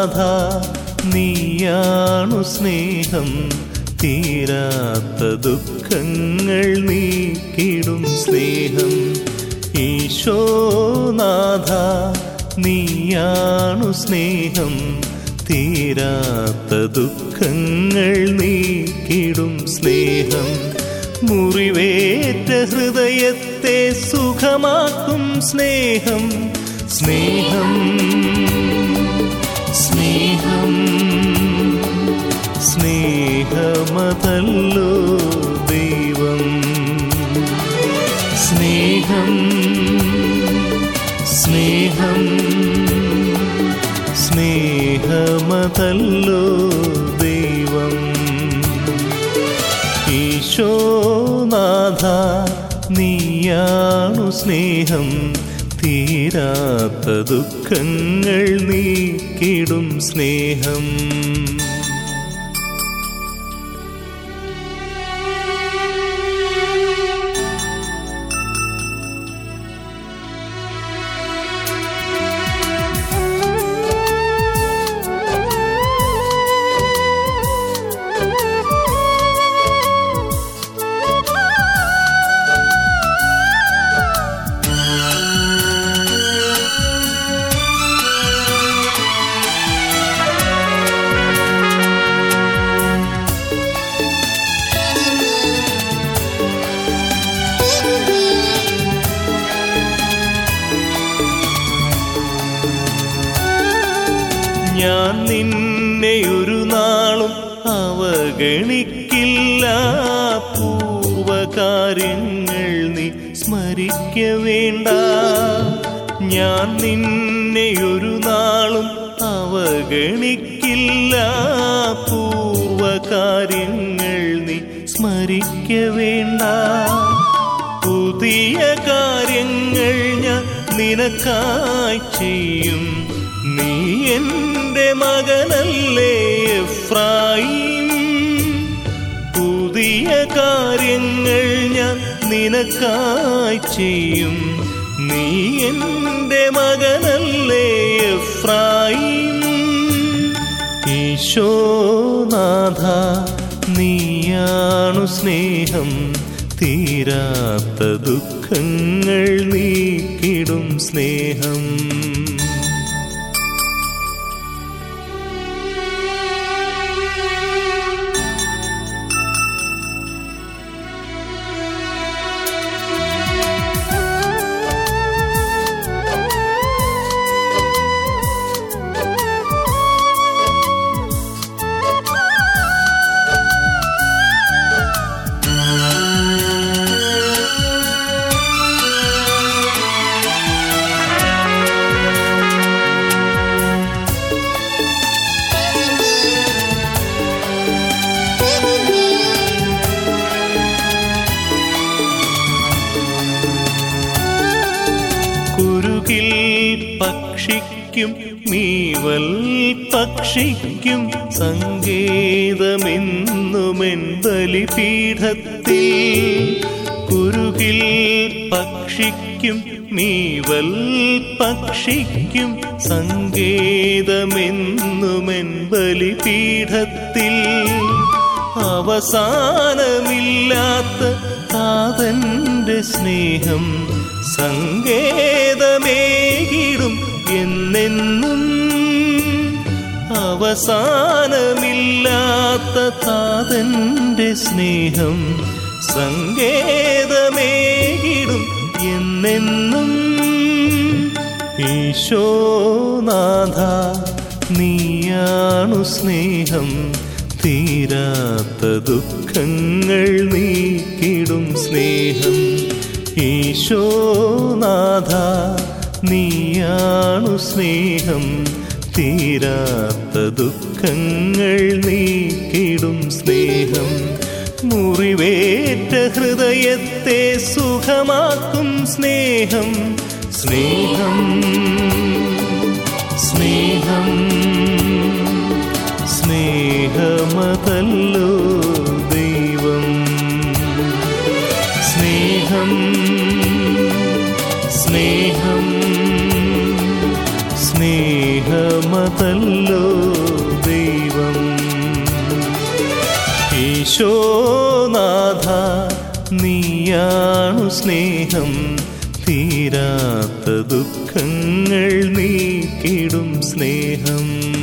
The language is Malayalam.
നാഥ നീയാണു സ്നേഹം, തീരാത്ത ദുഃഖങ്ങൾ നീക്കിടും സ്നേഹം. ഈശോനാഥ നീയാണു സ്നേഹം, തീരാത്ത ദുഃഖങ്ങൾ നീക്കിടും സ്നേഹം. മുറിവേറ്റ ഹൃദയത്തെ സുഖമാക്കും സ്നേഹം. സ്നേഹം സ്നേഹം സ്നേഹമതല്ലോ ദൈവം. സ്നേഹം സ്നേഹം സ്നേഹമതല്ലോ ദൈവം. ഈശോനാഥ നീയാണു സ്നേഹം, തീരാത്ത ദുഃഖങ്ങൾ നീക്കിടും സ്നേഹം. ഞാൻ നിന്നെ ഒരു നാളും അവഗണിക്കില്ല, പൂർവകാര്യങ്ങൾ നീ സ്മരിക്ക വേണ്ട. ഞാൻ നിന്നെ ഒരു നാളും അവഗണിക്കില്ല, പൂർവകാര്യങ്ങൾ നീ സ്മരിക്ക വേണ്ട. പുതിയ കാര്യങ്ങൾ ഞാൻ നിനക്കായി ചെയ്യും, നീ എൻ്റെ മകനല്ലേ എഫ്രായീം. പുതിയ കാര്യങ്ങൾ ഞാൻ നിനക്കായി ചെയ്യും, നീ എൻ്റെ മകനല്ലേ എഫ്രായീം. ഈശോനാഥ നീയാണു സ്നേഹം, തീരാത്ത ദുഃഖങ്ങൾ നീക്കിടും സ്നേഹം. കുരുകിൽ പക്ഷിക്കും മീവൽ പക്ഷിക്കും സങ്കേതമെന്നുമെൻ ബലിപീഠത്തിൽ. കുരുകിൽ പക്ഷിക്കും മീവൽ പക്ഷിക്കും സങ്കേതമെന്നുമെൻ ബലിപീഠത്തിൽ. അവസാനമില്ലാത്ത താതന്റെ സ്നേഹം സങ്കേതമേകിടും എന്നെന്നും. അവസാനമില്ലാത്ത താതന്റെ സ്നേഹം സങ്കേതമേകിടും എന്നെന്നും. ഈശോനാഥ നീയാണു സ്നേഹം, തീരാത്ത ദുഃഖങ്ങൾ നീക്കിടും സ്നേഹം. ഈശോനാഥ നീയാണു സ്നേഹം, തീരാത്ത ദുഃഖങ്ങൾ നീക്കിടും സ്നേഹം. മുറിവേറ്റ ഹൃദയത്തെ സുഖമാക്കും സ്നേഹം. സ്നേഹം സ്നേഹം സ്നേഹമതല്ലോ ദൈവം. സ്നേഹം സ്നേഹം സ്നേഹമതല്ലോ ഈശോനാഥ നീയാണു സ്നേഹം, തീരാത്ത ദുഃഖങ്ങൾ നീക്കിടും സ്നേഹം.